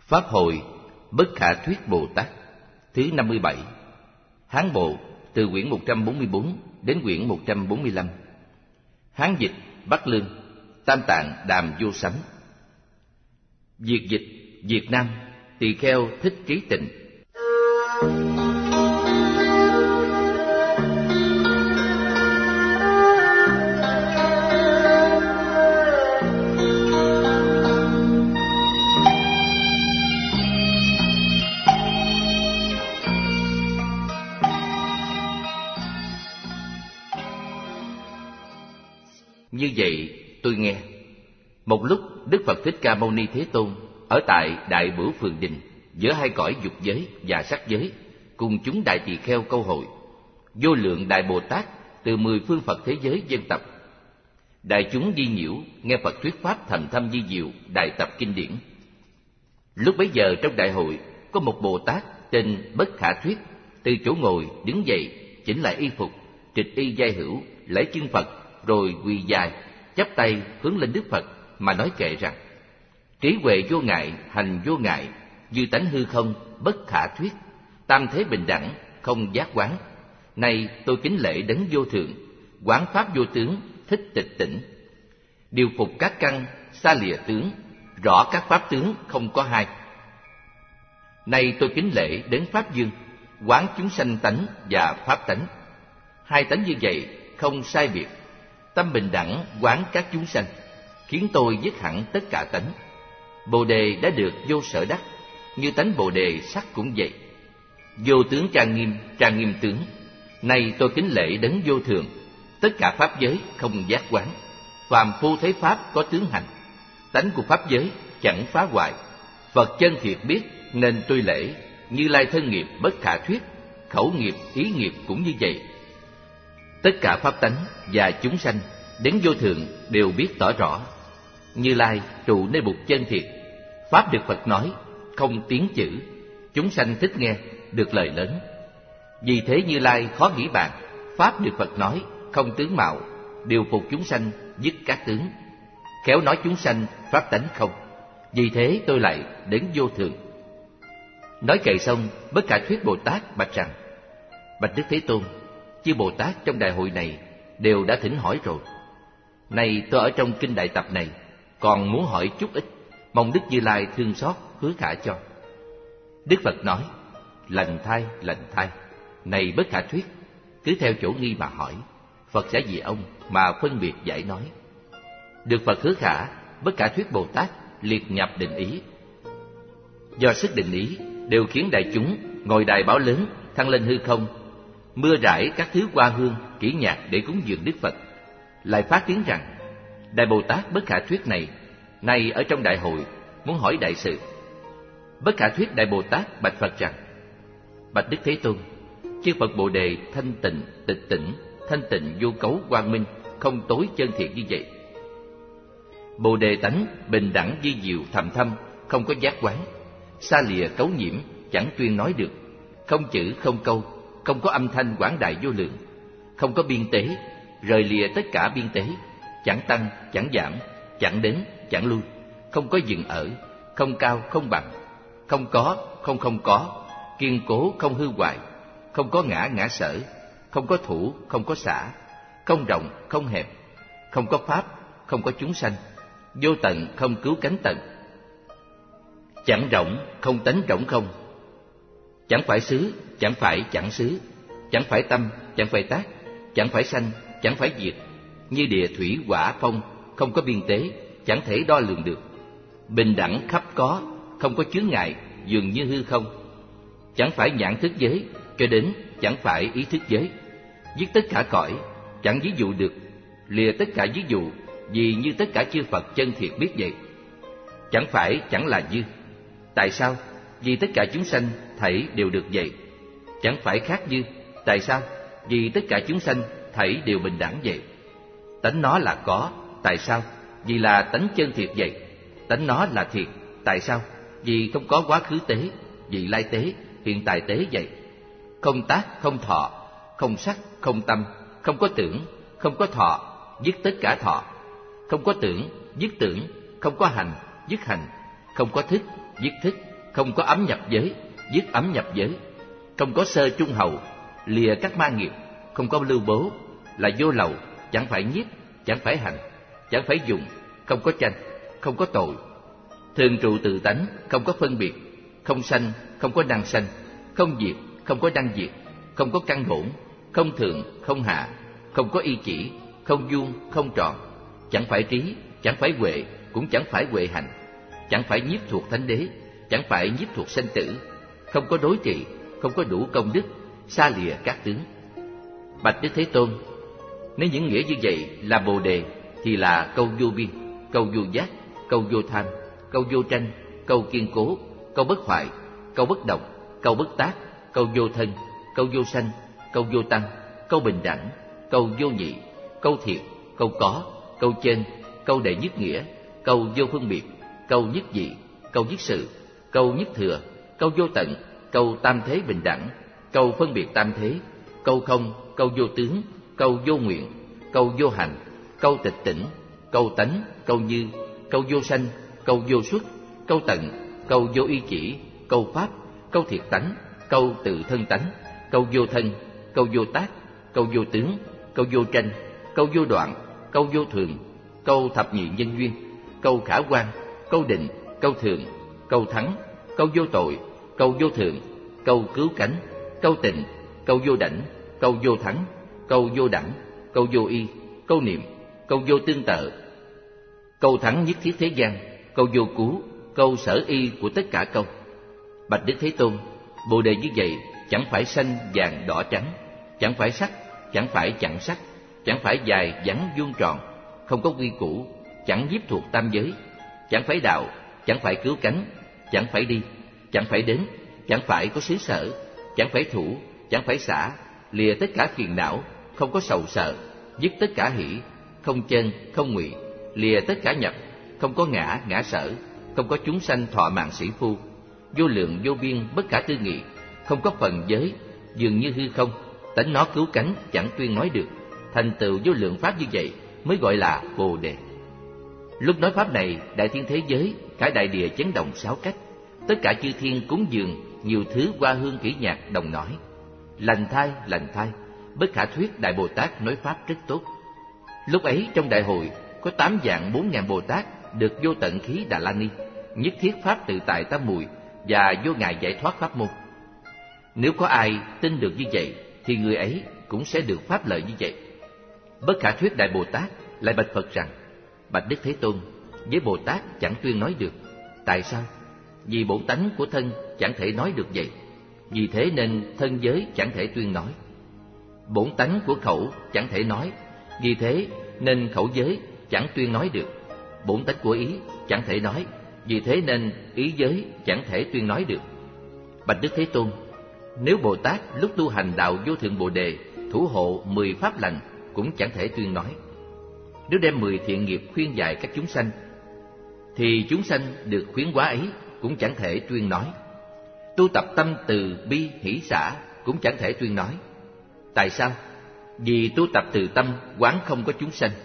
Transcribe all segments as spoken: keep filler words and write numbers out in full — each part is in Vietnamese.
Pháp hội Bất Khả Thuyết Bồ Tát thứ năm mươi bảy. Hán bộ từ quyển một trăm bốn mươi bốn đến quyển một trăm bốn mươi lăm. Hán dịch Bắc Lương, Tam Tạng Đàm Vô Sánh. Việt dịch Việt Nam, Tỳ Kheo Thích Trí Tịnh. Như vậy tôi nghe, một lúc Đức Phật Thích Ca Mâu Ni Thế Tôn ở tại Đại Bửu Phường Đình giữa hai cõi dục giới và sắc giới, cùng chúng đại tỳ kheo câu hội, vô lượng đại Bồ Tát từ mười phương Phật thế giới dân tập. Đại chúng di nhiễu nghe Phật thuyết pháp thần thâm di diệu đại tập kinh điển. Lúc bấy giờ trong đại hội có một Bồ Tát tên Bất Khả Thuyết từ chỗ ngồi đứng dậy, chỉnh lại y phục, trịch y giai hữu, lễ chân Phật, rồi quỳ dài chắp tay hướng lên Đức Phật mà nói kệ rằng: trí huệ vô ngại, hành vô ngại, dư tánh hư không, bất khả thuyết, tam thế bình đẳng, không giác quán. Nay tôi kính lễ đấng vô thượng, quán pháp vô tướng, thích tịch tỉnh, điều phục các căn, xa lìa tướng, rõ các pháp tướng không có hai. Nay tôi kính lễ đấng pháp dương, quán chúng sanh tánh và pháp tánh, hai tánh như vậy không sai biệt, tâm bình đẳng quán các chúng sanh, khiến tôi dứt hẳn tất cả tánh. Bồ đề đã được vô sở đắc, như tánh bồ đề sắc cũng vậy. Vô tướng trang nghiêm, trang nghiêm tướng. Nay tôi kính lễ đấng vô thường, tất cả pháp giới không giác quán, phàm phu thấy pháp có tướng hành, tánh của pháp giới chẳng phá hoại. Phật chân thiệt biết nên tôi lễ, Như Lai thân nghiệp bất khả thuyết, khẩu nghiệp ý nghiệp cũng như vậy. Tất cả pháp tánh và chúng sanh đến vô thường đều biết tỏ rõ. Như Lai trụ nơi bục chân thiệt, pháp được Phật nói không tiếng chữ, chúng sanh thích nghe được lời lớn. Vì thế Như Lai khó nghĩ bàn, pháp được Phật nói không tướng mạo, điều phục chúng sanh dứt các tướng, khéo nói chúng sanh pháp tánh không. Vì thế tôi lại đến vô thường. Nói kệ xong, Bất Khả Thuyết Bồ Tát bạch rằng: bạch Đức Thế Tôn, chư Bồ Tát trong đại hội này đều đã thỉnh hỏi rồi. Nay tôi ở trong kinh đại tập này còn muốn hỏi chút ít, mong Đức Như Lai thương xót hứa khả cho. Đức Phật nói: lành thay, lành thay. Này Bất Khả Thuyết, cứ theo chỗ nghi mà hỏi, Phật sẽ vì ông mà phân biệt giải nói. Được Phật hứa khả, Bất Khả Thuyết Bồ Tát liệt nhập định ý. Do sức định ý đều khiến đại chúng ngồi đài báo lớn thăng lên hư không, mưa rải các thứ hoa hương kỹ nhạc để cúng dường Đức Phật. Lại phát tiếng rằng: đại Bồ Tát Bất Khả Thuyết này nay ở trong đại hội muốn hỏi đại sự. Bất Khả Thuyết đại Bồ Tát bạch Phật rằng: bạch Đức Thế Tôn, chư Phật Bồ Đề thanh tịnh, tịch tỉnh, thanh tịnh vô cấu quang minh, không tối chân thiện như vậy. Bồ Đề tánh bình đẳng vi diệu thầm thâm, không có giác quán, xa lìa cấu nhiễm, chẳng tuyên nói được, không chữ không câu, không có âm thanh quảng đại vô lượng, không có biên tế, rời lìa tất cả biên tế, chẳng tăng, chẳng giảm, chẳng đến, chẳng lui, không có dừng ở, không cao, không bằng, không có, không không có, kiên cố, không hư hoại, không có ngã, ngã sở, không có thủ, không có xả, không rộng, không hẹp, không có pháp, không có chúng sanh, vô tận, không cứu cánh tận, chẳng rộng, không tánh rỗng không, chẳng phải xứ, chẳng phải chẳng xứ, chẳng phải tâm, chẳng phải tác, chẳng phải sanh, chẳng phải diệt, như địa thủy hỏa phong, không có biên tế, chẳng thể đo lường được, bình đẳng khắp có, không có chướng ngại, dường như hư không, chẳng phải nhãn thức giới, cho đến chẳng phải ý thức giới, dứt tất cả cõi, chẳng ví dụ được, lìa tất cả ví dụ, vì như tất cả chư Phật chân thiệt biết vậy. Chẳng phải chẳng là như. Tại sao? Vì tất cả chúng sanh thảy đều được vậy. Chẳng phải khác như. Tại sao? Vì tất cả chúng sanh thảy đều bình đẳng vậy. Tánh nó là có. Tại sao? Vì là tánh chân thiệt vậy. Tánh nó là thiệt. Tại sao? Vì không có quá khứ tế, vị lai tế, hiện tại tế vậy. Không tác, không thọ, không sắc, không tâm, không có tưởng, không có thọ, dứt tất cả thọ, không có tưởng, dứt tưởng, không có hành, dứt hành, không có thức, dứt thức, không có ấm nhập giới, dứt ấm nhập giới, không có sơ trung hậu, lìa các ma nghiệp, không có lưu bố, là vô lậu, chẳng phải nhiếp, chẳng phải hành, chẳng phải dùng, không có tranh, không có tội, thường trụ tự tánh, không có phân biệt, không sanh, không có năng sanh, không diệt, không có năng diệt, không có căn hỗn, không thượng, không hạ, không có y chỉ, không vuông, không tròn, chẳng phải trí, chẳng phải huệ, cũng chẳng phải huệ hành, chẳng phải nhiếp thuộc thánh đế, chẳng phải nhiếp thuộc sanh tử, không có đối trị, không có đủ công đức, xa lìa các tướng. Bạch Đức Thế Tôn, nếu những nghĩa như vậy là Bồ đề, thì là câu vô biên, câu vô giác, câu vô tham, câu vô tranh, câu kiên cố, câu bất hoại, câu bất động, câu bất tác, câu vô thân, câu vô sanh, câu vô tăng, câu bình đẳng, câu vô nhị, câu thiệt, câu có, câu trên, câu đệ nhất nghĩa, câu vô phân biệt, câu nhất dị, câu nhất sự, câu nhất thừa, câu vô tận, câu tam thế bình đẳng, câu phân biệt tam thế, câu không, câu vô tướng, câu vô nguyện, câu vô hành, câu tịch tỉnh, câu tánh, câu như, câu vô sanh, câu vô xuất, câu tận, câu vô y chỉ, câu pháp, câu thiệt tánh, câu tự thân tánh, câu vô thân, câu vô tác, câu vô tướng, câu vô tranh, câu vô đoạn, câu vô thường, câu thập nhị nhân duyên, câu khả quan, câu định, câu thường, câu thắng, câu vô tội, câu vô thượng, câu cứu cánh, câu tịnh, câu vô đảnh, câu vô thắng, câu vô đẳng, câu vô y, câu niệm, câu vô tương tự, câu thắng nhất thiết thế gian, câu vô cứu, câu sở y của tất cả câu. Bạch Đức Thế Tôn, Bồ đề như vậy chẳng phải xanh vàng đỏ trắng, chẳng phải sắc, chẳng phải chẳng sắc, chẳng phải dài vắn vuông tròn, không có quy củ, chẳng nhiếp thuộc tam giới, chẳng phải đạo, chẳng phải cứu cánh, chẳng phải đi, chẳng phải đến, chẳng phải có xứ sở, chẳng phải thủ, chẳng phải xả, lìa tất cả phiền não, không có sầu sợ, dứt tất cả hỷ, không chân, không ngụy, lìa tất cả nhập, không có ngã, ngã sở, không có chúng sanh thọ mạng sĩ phu, vô lượng vô biên bất khả tư nghị, không có phần giới, dường như hư không, tánh nó cứu cánh chẳng tuyên nói được, thành tựu vô lượng pháp như vậy mới gọi là Bồ đề. Lúc nói pháp này, đại thiên thế giới, cả đại địa chấn động sáu cách, tất cả chư thiên cúng dường, nhiều thứ hoa hương kỹ nhạc đồng nói. Lành thai, lành thai, bất khả thuyết Đại Bồ Tát nói pháp rất tốt. Lúc ấy trong đại hội có tám vạn bốn ngàn Bồ Tát được vô tận khí Đà La Ni, nhất thiết pháp tự tại tam muội và vô ngại giải thoát pháp môn. Nếu có ai tin được như vậy, thì người ấy cũng sẽ được pháp lợi như vậy. Bất khả thuyết Đại Bồ Tát lại bạch Phật rằng: Bạch Đức Thế Tôn, với Bồ Tát chẳng tuyên nói được. Tại sao? Vì bổn tánh của thân chẳng thể nói được vậy, vì thế nên thân giới chẳng thể tuyên nói. Bổn tánh của khẩu chẳng thể nói, vì thế nên khẩu giới chẳng tuyên nói được. Bổn tánh của ý chẳng thể nói, vì thế nên ý giới chẳng thể tuyên nói được. Bạch Đức Thế Tôn, nếu Bồ Tát lúc tu hành đạo vô thượng Bồ đề thủ hộ mười pháp lành cũng chẳng thể tuyên nói. Nếu đem mười thiện nghiệp khuyên dạy các chúng sanh, thì chúng sanh được khuyến hóa ấy cũng chẳng thể tuyên nói. Tu tập tâm từ bi hỷ xả cũng chẳng thể tuyên nói. Tại sao? Vì tu tập từ tâm quán không có chúng sanh,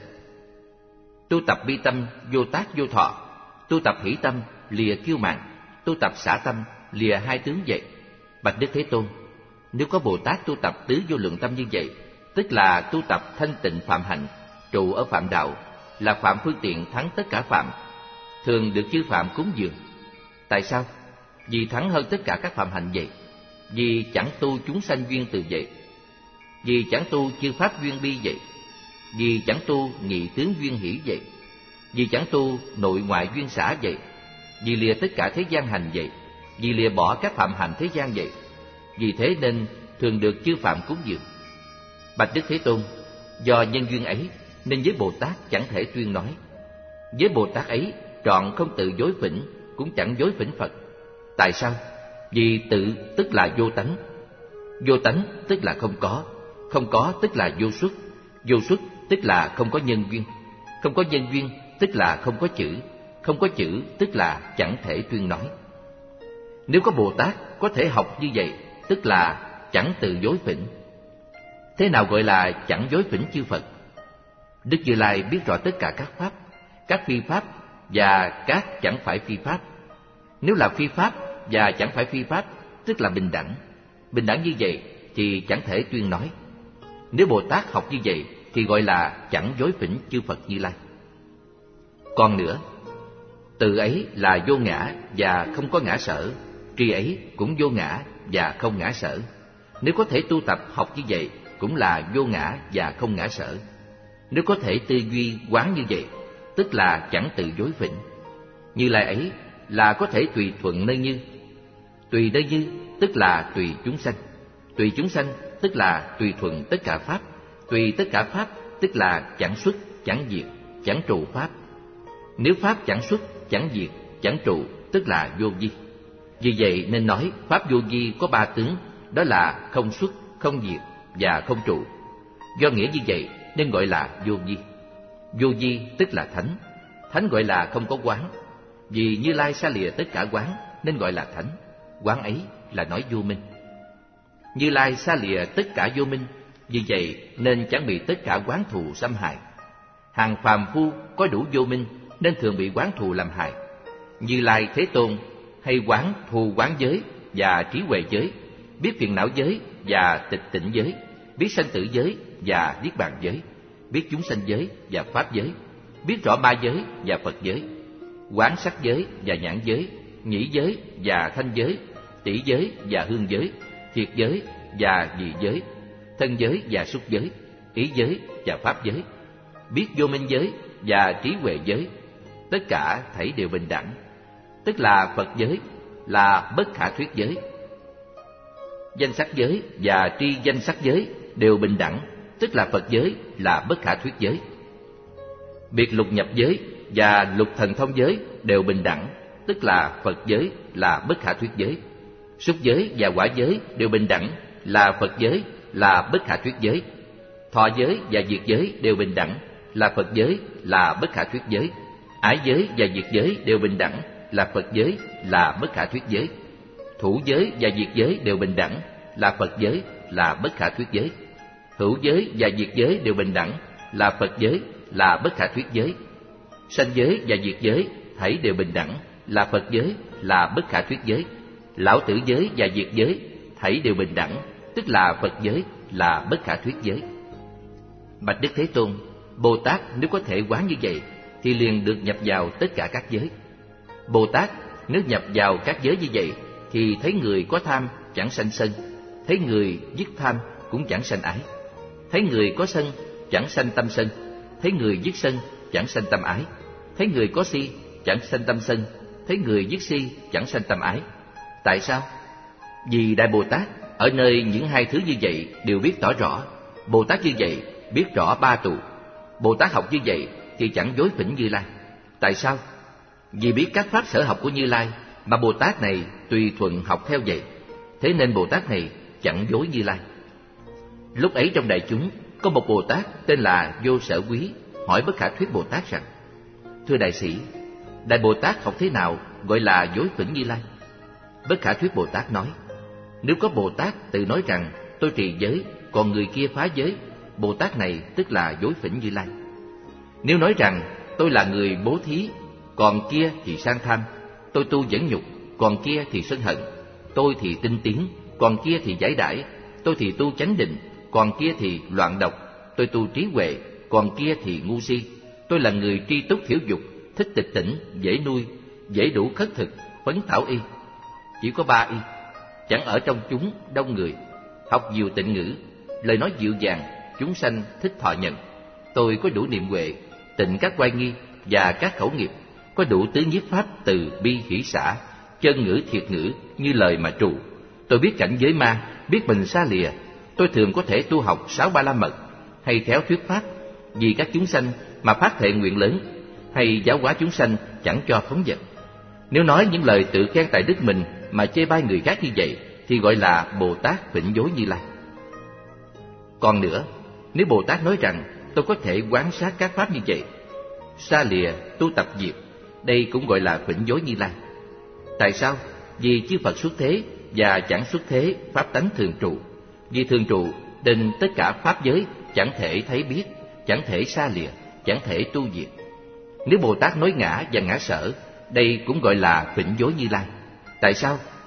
tu tập bi tâm vô tác vô thọ, tu tập hỷ tâm lìa kiêu mạn, tu tập xả tâm lìa hai tướng vậy. Bạch Đức Thế Tôn, nếu có Bồ Tát tu tập tứ vô lượng tâm như vậy, tức là tu tập thanh tịnh phạm hạnh, trụ ở phạm đạo, là phạm phương tiện thắng tất cả phạm, thường được chư phạm cúng dường. Tại sao? Vì thắng hơn tất cả các phạm hạnh vậy. Vì chẳng tu chúng sanh duyên từ vậy. Vì chẳng tu chư pháp duyên bi vậy. Vì chẳng tu nhị tướng duyên hỷ vậy. Vì chẳng tu nội ngoại duyên xả vậy. Vì lìa tất cả thế gian hành vậy. Vì lìa bỏ các phạm hạnh thế gian vậy. Vì thế nên thường được chư phạm cúng dường. Bạch Đức Thế Tôn, do nhân duyên ấy nên với Bồ Tát chẳng thể tuyên nói. Với Bồ Tát ấy trọn không tự dối phỉnh, cũng chẳng dối phỉnh Phật. Tại sao? Vì tự tức là vô tánh, vô tánh tức là không có, không có tức là vô xuất, vô xuất tức là không có nhân duyên, không có nhân duyên tức là không có chữ, không có chữ tức là chẳng thể tuyên nói. Nếu có Bồ Tát có thể học như vậy, tức là chẳng tự dối phỉnh. Thế nào gọi là chẳng dối phỉnh chư Phật? Đức Như Lai biết rõ tất cả các pháp, các phi pháp và các chẳng phải phi pháp. Nếu là phi pháp và chẳng phải phi pháp, tức là bình đẳng. Bình đẳng như vậy thì chẳng thể tuyên nói. Nếu Bồ Tát học như vậy thì gọi là chẳng dối phỉnh chư Phật Như Lai. Còn nữa, tự ấy là vô ngã và không có ngã sở, tri ấy cũng vô ngã và không ngã sở. Nếu có thể tu tập học như vậy cũng là vô ngã và không ngã sở. Nếu có thể tư duy quán như vậy, tức là chẳng tự dối phỉnh. Như Lai ấy là có thể tùy thuận nơi như. Tùy nơi như tức là tùy chúng sanh. Tùy chúng sanh tức là tùy thuận tất cả pháp. Tùy tất cả pháp tức là chẳng xuất, chẳng diệt, chẳng trụ pháp. Nếu pháp chẳng xuất, chẳng diệt, chẳng trụ, tức là vô vi. Vì vậy nên nói pháp vô vi có ba tướng, đó là không xuất, không diệt và không trụ. Do nghĩa như vậy nên gọi là vô vi. Vô vi tức là thánh. Thánh gọi là không có quán. Vì Như Lai xa lìa tất cả quán nên gọi là thánh. Quán ấy là nói vô minh. Như Lai xa lìa tất cả vô minh, vì vậy nên chẳng bị tất cả quán thù xâm hại. Hàng phàm phu có đủ vô minh nên thường bị quán thù làm hại. Như Lai Thế Tôn hay quán thù quán giới và trí huệ giới, biết phiền não giới và tịch tỉnh giới, biết sanh tử giới và niết bàn giới, biết chúng sanh giới và pháp giới, biết rõ ma giới và Phật giới, quán sắc giới và nhãn giới, nhĩ giới và thanh giới, tỷ giới và hương giới, thiệt giới và vị giới, thân giới và xúc giới, ý giới và pháp giới, biết vô minh giới và trí huệ giới, tất cả thảy đều bình đẳng, tức là Phật giới, là bất khả thuyết giới. Danh sắc giới và tri danh sắc giới đều bình đẳng, tức là Phật giới, là bất khả thuyết giới. Biệt lục nhập giới và lục thần thông giới đều bình đẳng, tức là Phật giới, là bất khả thuyết giới. Xúc giới và quả giới đều bình đẳng, là Phật giới, là bất khả thuyết giới. Thọ giới và diệt giới đều bình đẳng, là Phật giới, là bất khả thuyết giới. Ái giới và diệt giới đều bình đẳng, là Phật giới, là bất khả thuyết giới. Thủ giới và diệt giới đều bình đẳng, là Phật giới, là bất khả thuyết giới. Hữu giới và diệt giới đều bình đẳng, là Phật giới, là bất khả thuyết giới. Sanh giới và diệt giới thảy đều bình đẳng, là Phật giới, là bất khả thuyết giới. Lão tử giới và diệt giới thảy đều bình đẳng, tức là Phật giới, là bất khả thuyết giới. Bạch Đức Thế Tôn, Bồ Tát nếu có thể quán như vậy thì liền được nhập vào tất cả các giới. Bồ Tát nếu nhập vào các giới như vậy thì thấy người có tham chẳng sanh sân, thấy người dứt tham cũng chẳng sanh ái, thấy người có sân chẳng sanh tâm sân, thấy người dứt sân chẳng sanh tâm ái, thấy người có si chẳng sanh tâm sân, thấy người dứt si chẳng sanh tâm ái. Tại sao? Vì Đại Bồ Tát ở nơi những hai thứ như vậy đều biết tỏ rõ. Bồ Tát như vậy biết rõ ba tụ. Bồ Tát học như vậy thì chẳng dối phỉnh Như Lai. Tại sao? Vì biết các pháp sở học của Như Lai mà Bồ Tát này tùy thuận học theo vậy, thế nên Bồ Tát này chẳng dối Như Lai. Lúc ấy trong đại chúng có một Bồ Tát tên là Vô Sở Quý hỏi Bất Khả Thuyết Bồ Tát rằng: Thưa đại sĩ, Đại Bồ Tát học thế nào gọi là dối phỉnh Như Lai? Bất Khả Thuyết Bồ Tát nói: Nếu có Bồ Tát tự nói rằng tôi trì giới, còn người kia phá giới, Bồ Tát này tức là dối phỉnh Như Lai. Nếu nói rằng tôi là người bố thí, còn kia thì sang tham, tôi tu nhẫn nhục, còn kia thì sân hận, tôi thì tinh tiến, còn kia thì giải đãi, tôi thì tu chánh định, còn kia thì loạn độc, tôi tu trí huệ, còn kia thì ngu si, tôi là người tri túc thiểu dục, thích tịch tỉnh, dễ nuôi, dễ đủ khất thực, phấn thảo y. Chỉ có ba y, chẳng ở trong chúng đông người, học nhiều tịnh ngữ, lời nói dịu dàng, chúng sanh thích thọ nhận. Tôi có đủ niệm huệ, tịnh các oai nghi và các khẩu nghiệp, có đủ tứ nhiếp pháp từ bi hỷ xả, chân ngữ thiệt ngữ như lời mà trụ. Tôi biết cảnh giới ma, biết mình xa lìa. Tôi thường có thể tu học sáu ba la mật, hay khéo thuyết pháp vì các chúng sanh mà phát thệ nguyện lớn, hay giáo hóa chúng sanh chẳng cho phóng dật. Nếu nói những lời tự khen tại đức mình mà chê bai người khác như vậy thì gọi là Bồ Tát phỉnh dối Như Lai. Còn nữa, nếu Bồ Tát nói rằng tôi có thể quán sát các pháp như vậy, xa lìa tu tập diệt, đây cũng gọi là phỉnh dối Như Lai. Tại sao? Vì chư Phật xuất thế và chẳng xuất thế pháp tánh thường trụ. Vì thường trụ nên tất cả pháp giới chẳng thể thấy biết, chẳng thể xa lìa, chẳng thể tu diệt. Nếu Bồ Tát nói ngã và ngã sở, đây cũng gọi là phỉnh dối Như Lai. Tại sao?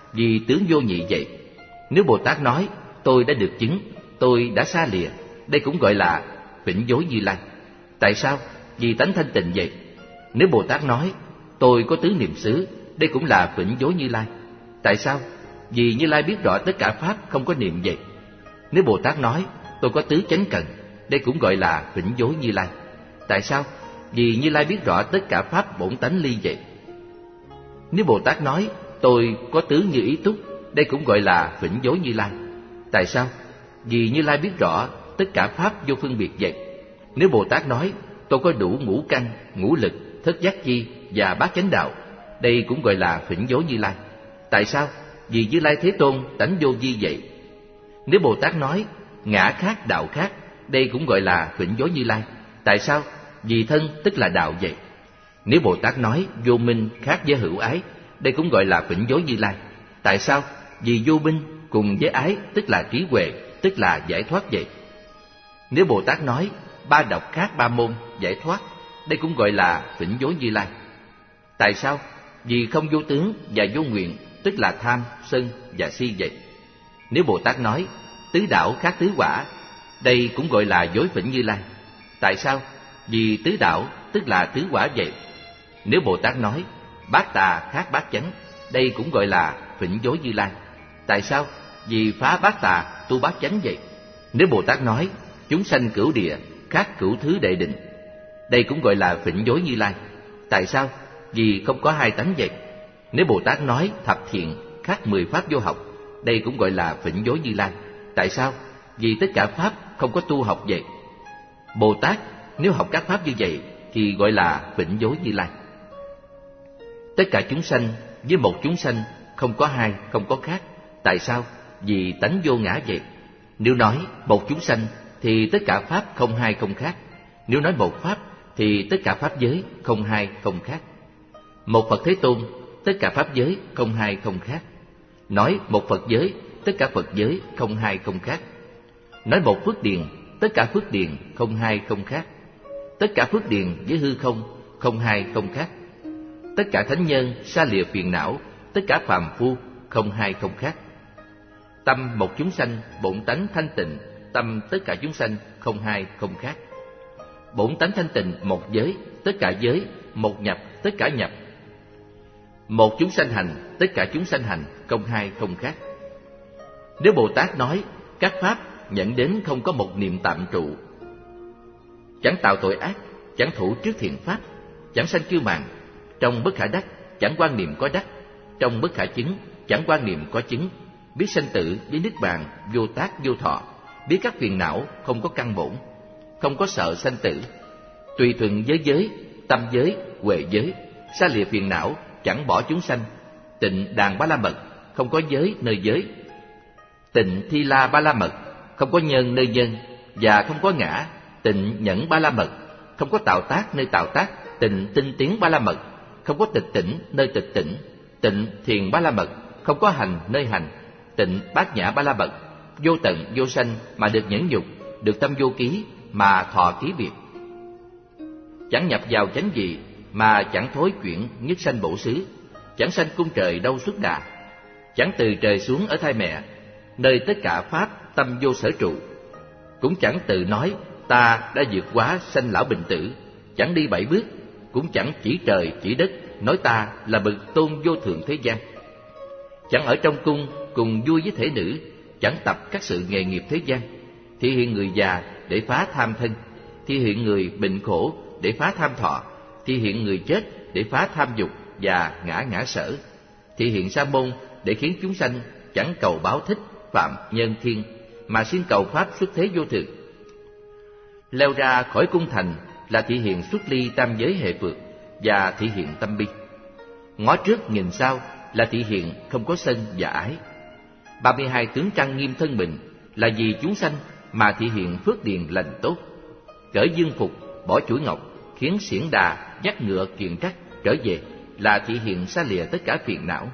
Vì tướng vô nhị vậy. Nếu Bồ Tát nói tôi đã được chứng, tôi đã xa lìa, đây cũng gọi là phỉnh dối Như Lai. Tại sao? Vì tánh thanh tịnh vậy. Nếu Bồ Tát nói tôi có tứ niệm xứ, đây cũng là phỉnh dối Như Lai. Tại sao? Vì Như Lai biết rõ tất cả pháp không có niệm vậy. Nếu Bồ Tát nói tôi có tứ chánh cần, đây cũng gọi là phỉnh dối Như Lai. Tại sao? Vì Như Lai biết rõ tất cả pháp bổn tánh ly vậy. Nếu Bồ Tát nói tôi có tướng như ý túc, đây cũng gọi là phỉnh dối Như Lai. Tại sao? Vì Như Lai biết rõ tất cả pháp vô phân biệt vậy. Nếu Bồ Tát nói tôi có đủ ngũ căn, ngũ lực, thất giác chi và bát chánh đạo, đây cũng gọi là phỉnh dối Như Lai. Tại sao? Vì Như Lai Thế Tôn tánh vô vi vậy. Nếu Bồ Tát nói ngã khác, đạo khác, đây cũng gọi là phỉnh dối Như Lai. Tại sao? Vì thân tức là đạo vậy. Nếu Bồ Tát nói vô minh khác với hữu ái, đây cũng gọi là phỉnh dối Như Lai. Tại sao? Vì vô minh cùng với ái tức là trí huệ, tức là giải thoát vậy. Nếu Bồ Tát nói ba độc khác ba môn, giải thoát, đây cũng gọi là phỉnh dối Như Lai. Tại sao? Vì không vô tướng và vô nguyện, tức là tham, sân và si vậy. Nếu Bồ Tát nói tứ đảo khác tứ quả, đây cũng gọi là dối phỉnh Như Lai. Tại sao? Vì tứ đảo tức là tứ quả vậy. Nếu Bồ Tát nói bát tà khác bát chánh, đây cũng gọi là phỉnh dối Như Lai. Tại sao? Vì phá bát tà tu bát chánh vậy. Nếu Bồ Tát nói chúng sanh cửu địa khác cửu thứ đệ định, đây cũng gọi là phỉnh dối Như Lai. Tại sao? Vì không có hai tánh vậy. Nếu Bồ Tát nói thập thiện khác mười pháp vô học, đây cũng gọi là phỉnh dối Như Lai. Tại sao? Vì tất cả pháp không có tu học vậy. Bồ Tát nếu học các pháp như vậy thì gọi là phỉnh dối Như Lai. Tất cả chúng sanh với một chúng sanh không có hai, không có khác. Tại sao? Vì tánh vô ngã vậy. Nếu nói một chúng sanh thì tất cả pháp không hai không khác. Nếu nói một pháp thì tất cả pháp giới không hai không khác. Một Phật Thế Tôn, tất cả pháp giới không hai không khác. Nói một Phật giới, tất cả Phật giới không hai không khác. Nói một phước điền, tất cả phước điền không hai không khác. Tất cả phước điền với hư không không hai không khác. Tất cả thánh nhân xa lìa phiền não, tất cả phàm phu không hai không khác. Tâm một chúng sanh bổn tánh thanh tịnh, tâm tất cả chúng sanh không hai không khác. Bổn tánh thanh tịnh một giới, tất cả giới một nhập, tất cả nhập. Một chúng sanh hành, tất cả chúng sanh hành không hai không khác. Nếu Bồ Tát nói các pháp nhận đến không có một niệm tạm trụ, chẳng tạo tội ác, chẳng thủ trước thiện pháp, chẳng sanh kiêu mạn, trong bất khả đắc chẳng quan niệm có đắc, trong bất khả chứng chẳng quan niệm có chứng, biết sanh tử với niết bàn vô tác vô thọ, biết các phiền não không có căn bổn, không có sợ sanh tử, tùy thuận với giới, tâm giới, huệ giới, xa lìa phiền não, chẳng bỏ chúng sanh, tịnh đàn ba la mật, không có giới nơi giới, tịnh thi la ba la mật, không có nhân nơi nhân, và không có ngã, tịnh nhẫn ba la mật, không có tạo tác nơi tạo tác, tịnh tinh tiến ba la mật, không có tịch tỉnh nơi tịch tỉnh, tịnh thiền ba la mật, không có hành nơi hành, tịnh bát nhã ba la mật, vô tận vô sanh mà được nhẫn nhục, được tâm vô ký mà thọ ký biệt, chẳng nhập vào chánh vị mà chẳng thối chuyển nhất sanh bổ xứ, chẳng sanh cung trời đâu xuất đà, chẳng từ trời xuống ở thai mẹ, nơi tất cả pháp tâm vô sở trụ, cũng chẳng tự nói ta đã vượt quá sanh lão bệnh tử, chẳng đi bảy bước, cũng chẳng chỉ trời chỉ đất nói ta là bậc tôn vô thượng thế gian, chẳng ở trong cung cùng vui với thể nữ, chẳng tập các sự nghề nghiệp thế gian, thị hiện người già để phá tham thân, thị hiện người bệnh khổ để phá tham thọ, thị hiện người chết để phá tham dục và ngã ngã sở, thị hiện sa môn để khiến chúng sanh chẳng cầu báo thích phạm nhân thiên, mà xin cầu pháp xuất thế vô thượng. Leo ra khỏi cung thành là thị hiện xuất ly tam giới hệ phược và thị hiện tâm bi. Ngó trước nhìn sau là thị hiện không có sân và ái. Ba mươi hai tướng trang nghiêm thân mình là vì chúng sanh mà thị hiện phước điền lành tốt. Cởi dương phục, bỏ chuỗi ngọc, khiến xiển đà dắt ngựa kiền trắc trở về là thị hiện xa lìa tất cả phiền não.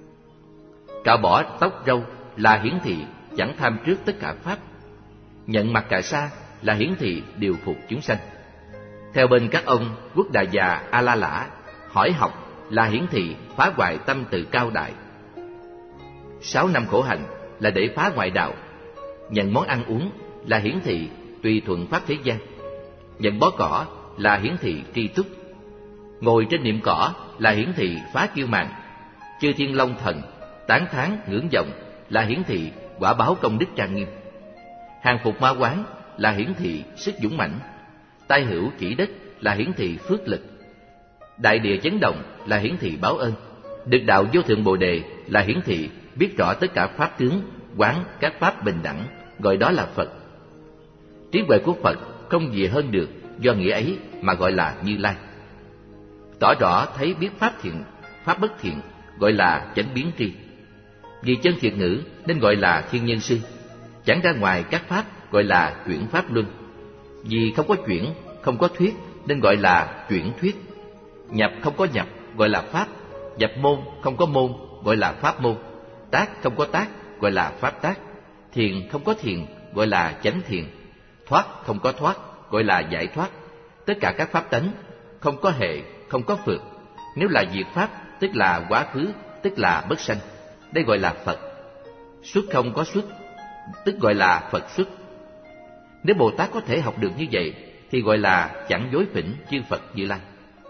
Cạo bỏ tóc râu là hiển thị chẳng tham trước tất cả pháp. Nhận mặt cà sa là hiển thị điều phục chúng sanh. Theo bên các ông Quốc Đà Già A La Lã, hỏi học là hiển thị phá hoại tâm tự cao đại. Sáu năm khổ hạnh là để phá ngoại đạo. Nhận món ăn uống là hiển thị tùy thuận pháp thế gian. Nhận bó cỏ là hiển thị tri túc. Ngồi trên niệm cỏ là hiển thị phá kiêu mạn. Chư thiên long thần tán thán ngưỡng vọng là hiển thị quả báo công đức trang nghiêm. Hàng phục ma quán là hiển thị sức dũng mãnh. Tai hữu chỉ đất là hiển thị phước lực. Đại địa chấn động là hiển thị báo ơn. Được đạo vô thượng bồ đề là hiển thị biết rõ tất cả pháp tướng, quán các pháp bình đẳng, gọi đó là Phật. Trí huệ của Phật không gì hơn được, do nghĩa ấy mà gọi là Như Lai. Tỏ rõ thấy biết pháp thiện, pháp bất thiện, gọi là chánh biến tri. Vì chân thiệt ngữ nên gọi là thiên nhân sư. Chẳng ra ngoài các pháp gọi là chuyển pháp luân. Vì không có chuyển, không có thuyết nên gọi là chuyển thuyết. Nhập không có nhập gọi là pháp. Nhập môn không có môn gọi là pháp môn. Tác không có tác gọi là pháp tác. Thiền không có thiền gọi là chánh thiền. Thoát không có thoát gọi là giải thoát. Tất cả các pháp tánh không có hệ, không có phược. Nếu là diệt pháp tức là quá khứ, tức là bất sanh. Đây gọi là Phật. Xuất không có xuất tức gọi là Phật xuất. Nếu Bồ Tát có thể học được như vậy thì gọi là chẳng dối phỉnh chư Phật Như Lai.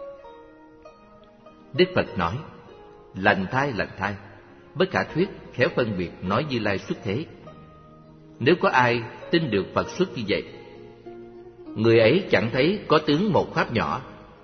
Đức Phật nói: lành thai lành thai, bất khả thuyết, khéo phân biệt nói Như Lai xuất thế. Nếu có ai tin được Phật xuất như vậy, người ấy chẳng thấy có tướng một pháp nhỏ.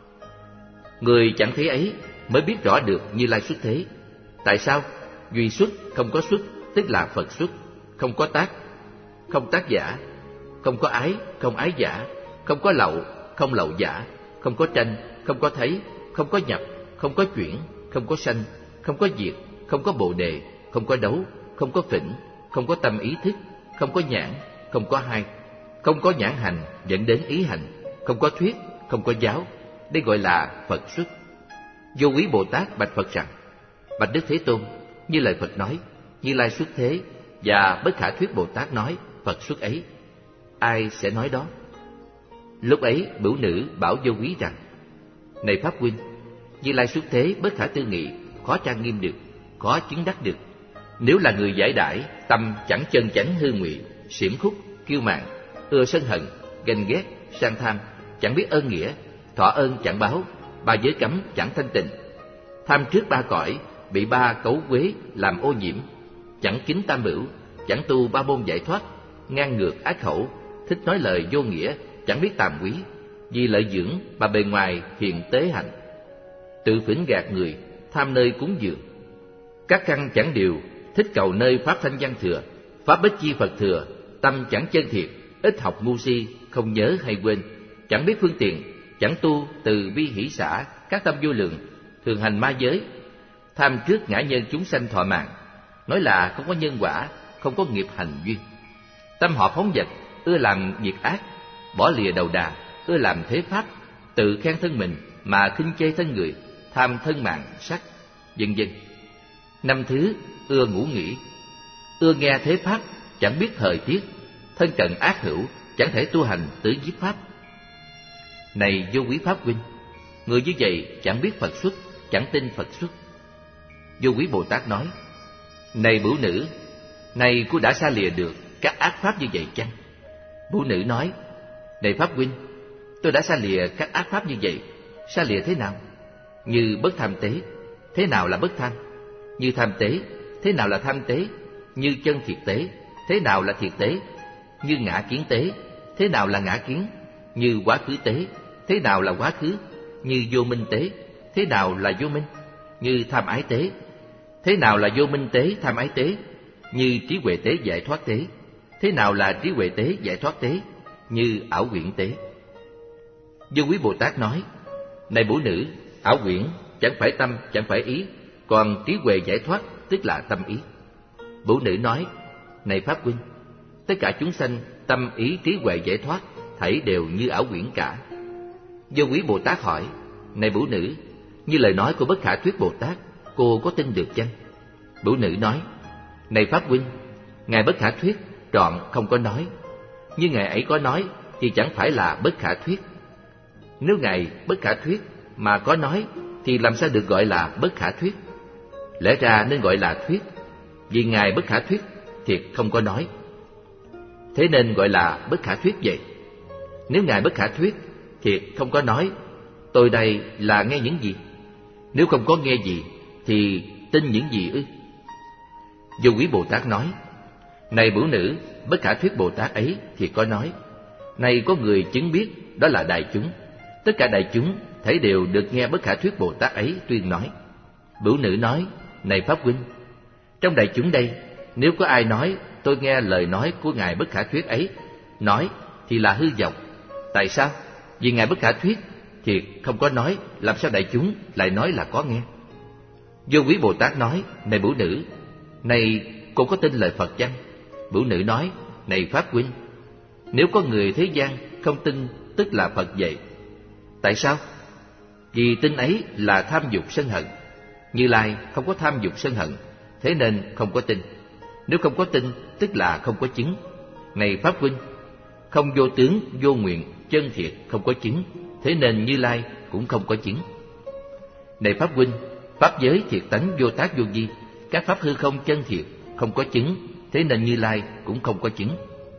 Người chẳng thấy ấy mới biết rõ được Như Lai xuất thế. Tại sao? Duy xuất không có xuất tức là Phật xuất. Không có tác, không tác giả. Không có ái, không ái giả. Không có lậu, không lậu giả. Không có tranh, không có thấy. Không có nhập, không có chuyển. Không có sanh, không có diệt. Không có bồ đề, không có đấu. Không có phỉnh, không có tâm ý thức. Không có nhãn, không có hai. Không có nhãn hành dẫn đến ý hành. Không có thuyết, không có giáo. Đây gọi là Phật xuất. Vô Quý Bồ Tát bạch Phật rằng: bạch Đức Thế Tôn, như lời Phật nói Như Lai xuất thế và Bất Khả Thuyết Bồ Tát nói Phật xuất ấy, ai sẽ nói đó? Lúc ấy Bửu Nữ bảo Vô Quý rằng: này Pháp huynh, Như Lai xuất thế bất khả tư nghị, khó trang nghiêm được, khó chứng đắc được. Nếu là người giải đãi, tâm chẳng chân chánh hư ngụy, xiểm khúc, kiêu mạn, ưa sân hận, ganh ghét, sang tham, chẳng biết ơn nghĩa, thọ ơn chẳng báo, ba giới cấm chẳng thanh tịnh, tham trước ba cõi, bị ba cấu quế làm ô nhiễm, chẳng kính tam bửu, chẳng tu ba môn giải thoát, ngang ngược ác khẩu, thích nói lời vô nghĩa, chẳng biết tàm quý, vì lợi dưỡng mà bề ngoài hiền tế hạnh, tự phỉnh gạt người, tham nơi cúng dường, các căn chẳng điều, thích cầu nơi pháp thanh văn thừa, pháp bất chi Phật thừa, tâm chẳng chân thiệt, ít học ngu si, không nhớ hay quên, chẳng biết phương tiện, chẳng tu từ bi hỷ xả, các tâm vô lượng, thường hành ma giới, tham trước ngã nhân chúng sanh thọ mạng, nói là không có nhân quả, không có nghiệp hành duyên. Tâm họ phóng dật, ưa làm việc ác, bỏ lìa đầu đà, ưa làm thế pháp, tự khen thân mình mà khinh chê thân người, tham thân mạng sắc, vân vân. Năm thứ, ưa ngủ nghỉ, ưa nghe thế pháp, chẳng biết thời tiết, thân cận ác hữu, chẳng thể tu hành tứ nhiếp pháp. Này Vô Quý Pháp huynh, người như vậy chẳng biết Phật xuất, chẳng tin Phật xuất. Vô Quý Bồ Tát nói: này Bửu Nữ, này cô đã xa lìa được các ác pháp như vậy chăng? Bửu Nữ nói: này Pháp huynh, tôi đã xa lìa các ác pháp như vậy. Xa lìa thế nào? Như bất tham tế, thế nào là bất tham? Như tham tế, thế nào là tham tế? Như chân thiệt tế, thế nào là thiệt tế? Như ngã kiến tế, thế nào là ngã kiến? Như quá khứ tế, thế nào là quá khứ? Như vô minh tế, thế nào là vô minh? Như tham ái tế, thế nào là vô minh tế, tham ái tế? Như trí huệ tế, giải thoát tế, thế nào là trí huệ tế, giải thoát tế? Như ảo quyển tế. Vô Quý Bồ Tát nói: này Bửu Nữ, ảo quyển chẳng phải tâm, chẳng phải ý, còn trí huệ giải thoát tức là tâm ý. Bửu Nữ nói: này Pháp huynh, tất cả chúng sanh tâm ý trí huệ giải thoát thảy đều như ảo quyển cả. Vô Quý Bồ Tát hỏi: này Bửu Nữ, như lời nói của Bất Khả Thuyết Bồ Tát, cô có tin được chăng? Bửu Nữ nói: này Pháp huynh, ngài Bất Khả Thuyết trọn không có nói, như ngài ấy có nói thì chẳng phải là Bất Khả Thuyết. Nếu ngài Bất Khả Thuyết mà có nói thì làm sao được gọi là Bất Khả Thuyết? Lẽ ra nên gọi là thuyết. Vì Ngài bất khả thuyết, thiệt không có nói. Thế nên gọi là bất khả thuyết vậy. Nếu Ngài bất khả thuyết, thiệt không có nói, tôi đây là nghe những gì? Nếu không có nghe gì, thì tin những gì ư? Vô Quý Bồ Tát nói: Này Bửu Nữ, bất khả thuyết Bồ Tát ấy thì có nói. Này có người chứng biết, đó là đại chúng. Tất cả đại chúng thấy đều được nghe bất khả thuyết Bồ Tát ấy tuyên nói. Bửu Nữ nói: Này Pháp Huynh, trong đại chúng đây, nếu có ai nói tôi nghe lời nói của Ngài bất khả thuyết ấy nói, thì là hư vọng. Tại sao? Vì Ngài bất khả thuyết, thiệt không có nói, làm sao đại chúng lại nói là có nghe? Vô Quý Bồ Tát nói: Này Bửu Nữ, này cô có tin lời Phật chăng? Bửu Nữ nói: Này Pháp Huynh, nếu có người thế gian không tin, tức là Phật vậy. Tại sao? Vì tin ấy là tham dục sân hận. Như Lai không có tham dục sân hận, thế nên không có tin. Nếu không có tin, tức là không có chứng. Này Pháp Huynh, không vô tướng, vô nguyện, chân thiệt không có chứng, thế nên Như Lai cũng không có chứng. Này Pháp Huynh, pháp giới thiệt tánh vô tác vô vi, các pháp hư không chân thiệt không có chứng, thế nên Như Lai cũng không có chứng.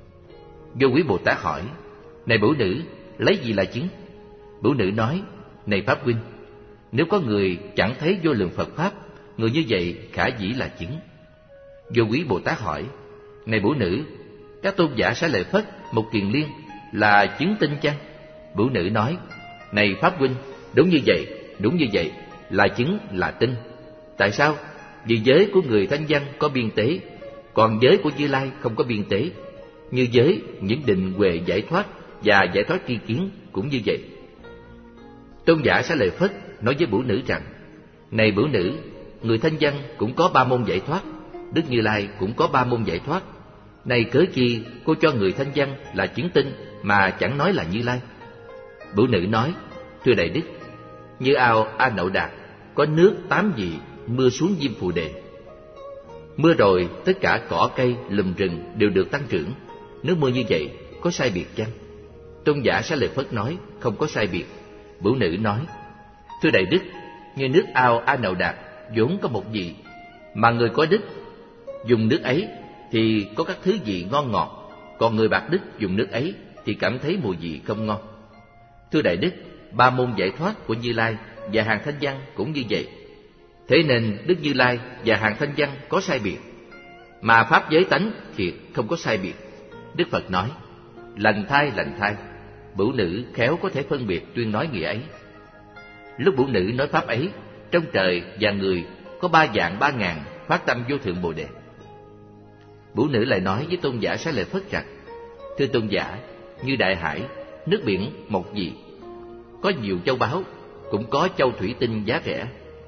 Vô Quý Bồ Tát hỏi: Này Bửu Nữ, lấy gì là chứng? Bửu Nữ nói: Này Pháp Huynh, nếu có người chẳng thấy vô lượng Phật pháp, người như vậy khả dĩ là chứng. Vô Quý Bồ Tát hỏi: Này Bửu Nữ, các tôn giả Xá Lợi Phất, Mục Kiền Liên là chứng tin chăng? Bửu Nữ nói: Này Pháp Huynh, đúng như vậy, đúng như vậy, là chứng, là tin. Tại sao? Vì giới của người thanh văn có biên tế, còn giới của Như Lai không có biên tế. Như giới những định huệ giải thoát và giải thoát tri kiến cũng như vậy. Tôn giả Xá Lợi Phất nói với Bửu Nữ rằng: Này Bửu Nữ, người thanh văn cũng có ba môn giải thoát, Đức Như Lai cũng có ba môn giải thoát. Này cớ chi cô cho người thanh văn là chứng tinh mà chẳng nói là Như Lai? Bửu Nữ nói: Thưa Đại Đức, như ao A Nậu Đạt có nước tám vị mưa xuống Diêm Phù Đề. Mưa rồi tất cả cỏ cây lùm rừng đều được tăng trưởng. Nước mưa như vậy có sai biệt chăng? Tôn giả Xá Lợi Phất nói: Không có sai biệt. Bửu Nữ nói: Thưa Đại Đức, như nước ao A Nậu Đạt vốn có một vị, mà người có đức dùng nước ấy thì có các thứ vị ngon ngọt, còn người bạc đức dùng nước ấy thì cảm thấy mùi vị không ngon. Thưa Đại Đức, ba môn giải thoát của Như Lai và hàng thanh văn cũng như vậy. Thế nên Đức Như Lai và hàng thanh văn có sai biệt, mà pháp giới tánh thiệt không có sai biệt. Đức Phật nói: Lành thai, lành thai. Bửu Nữ khéo có thể phân biệt tuyên nói nghĩa ấy. Lúc Bửu Nữ nói pháp ấy, trong trời và người có ba vạn ba ngàn phát tâm vô thượng Bồ Đề. Bửu Nữ lại nói với tôn giả Xá Lợi Phất rằng: Thưa tôn giả, như đại hải, nước biển một vị, có nhiều châu báu, cũng có châu thủy tinh giá rẻ.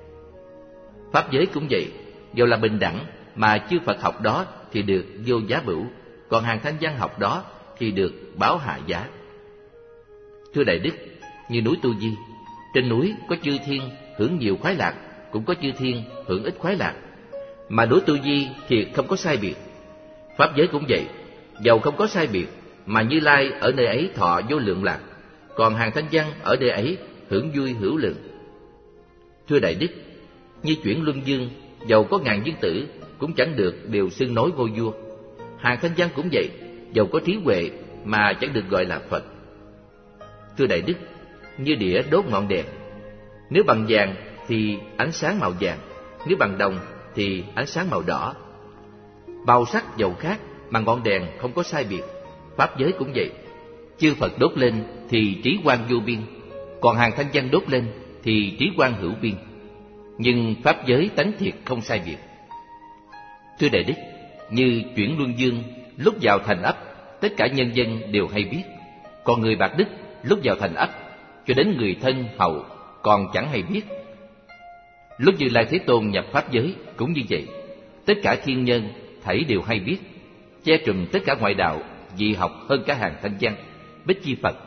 Pháp giới cũng vậy, dù là bình đẳng, mà chư Phật học đó thì được vô giá bửu, còn hàng thanh văn học đó thì được báo hạ giá. Thưa Đại Đức, như núi Tu Di, trên núi có chư thiên hưởng nhiều khoái lạc, cũng có chư thiên hưởng ít khoái lạc, mà núi Tu Di thì không có sai biệt. Pháp giới cũng vậy, dầu không có sai biệt, mà Như Lai ở nơi ấy thọ vô lượng lạc, còn hàng thanh văn ở nơi ấy hưởng vui hữu lượng. Thưa Đại Đức, như chuyển luân dương, dầu có ngàn dương tử cũng chẳng được đều xưng nói ngôi vua. Hàng thanh văn cũng vậy, dầu có trí huệ mà chẳng được gọi là Phật. Thưa Đại Đức, như đĩa đốt ngọn đèn, nếu bằng vàng thì ánh sáng màu vàng, nếu bằng đồng thì ánh sáng màu đỏ. Màu sắc dầu khác mà ngọn đèn không có sai biệt. Pháp giới cũng vậy, chư Phật đốt lên thì trí quang vô biên, còn hàng thanh văn đốt lên thì trí quang hữu biên. Nhưng pháp giới tánh thiệt không sai biệt. Thưa Đại Đức, như chuyển luân dương, lúc vào thành ấp, tất cả nhân dân đều hay biết, còn người bạc đức lúc vào thành ấp, cho đến người thân hậu còn chẳng hay biết. Lúc Như Lai Thế Tôn nhập pháp giới cũng như vậy, tất cả thiên nhân thảy đều hay biết, che trùm tất cả ngoại đạo, dị học hơn cả hàng thanh văn, bích chi Phật.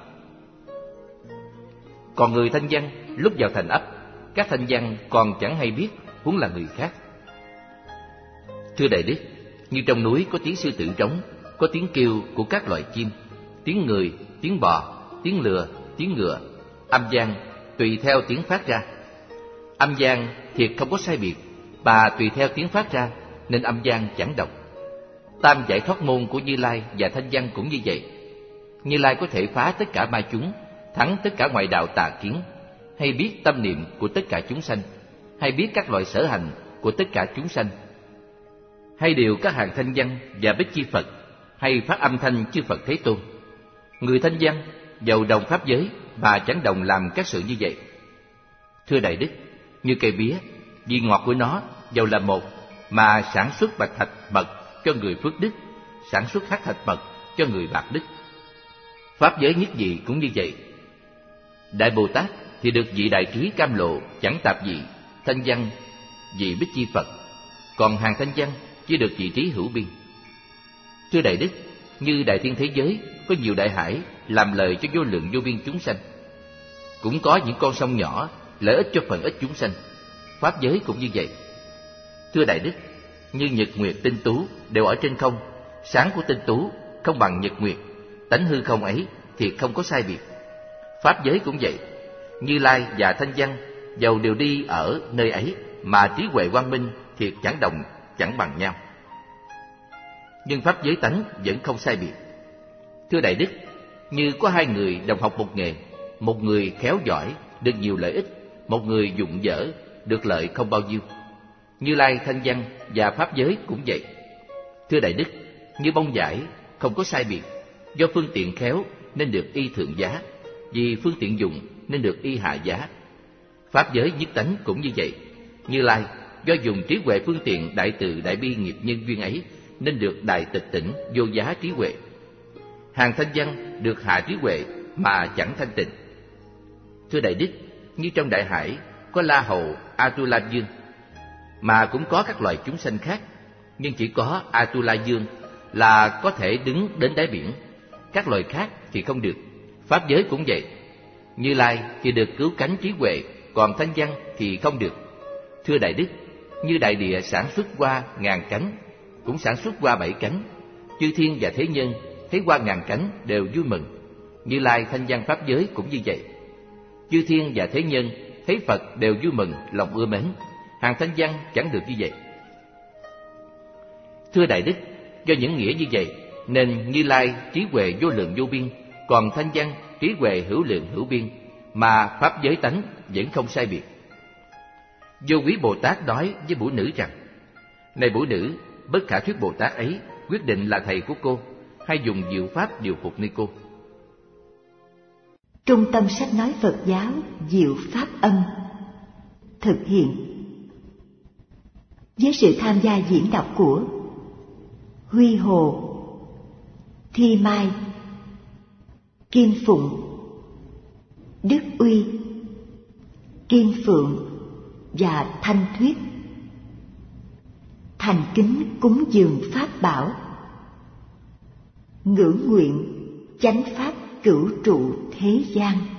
Còn người thanh văn lúc vào thành ấp, các thanh văn còn chẳng hay biết, huống là người khác. Thưa Đại Đức, như trong núi có tiếng sư tử trống, có tiếng kêu của các loài chim, tiếng người, tiếng bò, tiếng lừa, tiếng ngựa, âm vang tùy theo tiếng phát ra. Âm vang thiệt không có sai biệt, bà tùy theo tiếng phát ra, nên âm gian chẳng độc. Tam giải thoát môn của Như Lai và Thanh Văn cũng như vậy. Như Lai có thể phá tất cả ma chúng, thắng tất cả ngoại đạo tà kiến, hay biết tâm niệm của tất cả chúng sanh, hay biết các loại sở hành của tất cả chúng sanh, hay điều các hàng Thanh Văn và Bích Chi Phật, hay phát âm thanh chư Phật Thế Tôn. Người Thanh Văn giàu đồng pháp giới mà chẳng đồng làm các sự như vậy. Thưa Đại Đức, như cây bía, vị ngọt của nó giàu là một mà sản xuất bạch thạch mật cho người phước đức, sản xuất hắc thạch mật cho người bạc đức. Pháp giới nhất vị cũng như vậy. Đại Bồ Tát thì được vị đại trí cam lộ chẳng tạp vị, Thanh Văn vị Bích Chi Phật, còn hàng Thanh Văn chỉ được vị trí hữu biên. Thưa Đại Đức, như đại thiên thế giới có nhiều đại hải làm lời cho vô lượng vô biên chúng sanh, cũng có những con sông nhỏ lợi ích cho phần ít chúng sanh. Pháp giới cũng như vậy. Thưa Đại Đức, như nhật nguyệt tinh tú đều ở trên không, sáng của tinh tú không bằng nhật nguyệt, tánh hư không ấy thì không có sai biệt. Pháp giới cũng vậy. Như Lai và Thanh Văn dầu đều đi ở nơi ấy mà trí huệ quang minh thiệt chẳng đồng, chẳng bằng nhau. Nhưng pháp giới tánh vẫn không sai biệt. Thưa Đại Đức, như có hai người đồng học một nghề, một người khéo giỏi được nhiều lợi ích, một người dụng dở được lợi không bao nhiêu. Như Lai, Thanh Văn và pháp giới cũng vậy. Thưa Đại Đức, như bông vải không có sai biệt, do phương tiện khéo nên được y thượng giá, vì phương tiện dụng nên được y hạ giá. Pháp giới nhất tánh cũng như vậy. Như Lai do dùng trí huệ phương tiện đại từ đại bi nghiệp nhân duyên ấy nên được đại tịch tỉnh vô giá trí huệ. Hàng Thanh Văn được hạ trí huệ mà chẳng thanh tịnh. Thưa Đại Đức, như trong đại hải có La Hầu Atula Dương, mà cũng có các loài chúng sanh khác, nhưng chỉ có Atula Dương là có thể đứng đến đáy biển, các loài khác thì không được. Pháp giới cũng vậy. Như Lai thì được cứu cánh trí huệ, còn Thanh Văn thì không được. Thưa Đại Đức, như đại địa sản xuất hoa ngàn cánh, cũng sản xuất hoa bảy cánh, chư thiên và thế nhân thấy hoa ngàn cánh đều vui mừng. Như Lai, Thanh Văn, pháp giới cũng như vậy. Chư thiên và thế nhân thấy Phật đều vui mừng, lòng ưa mến. Hàng Thanh Văn chẳng được như vậy. Thưa Đại Đức, do những nghĩa như vậy nên Như Lai trí huệ vô lượng vô biên, còn Thanh Văn trí huệ hữu lượng hữu biên, mà pháp giới tánh vẫn không sai biệt. Vô Quý Bồ Tát nói với Bủ Nữ rằng: Này Bủ Nữ, Bất Khả Thuyết Bồ Tát ấy quyết định là thầy của cô, hay dùng diệu pháp điều phục nơi cô. Trung tâm sách nói Phật giáo Diệu Pháp Âm thực hiện với sự tham gia diễn đọc của Huy Hồ, Thi Mai, Kim Phụng, Đức Uy, Kim Phượng và Thanh Thuyết. Thành kính cúng dường pháp bảo, ngưỡng nguyện chánh pháp cửu trụ thế gian.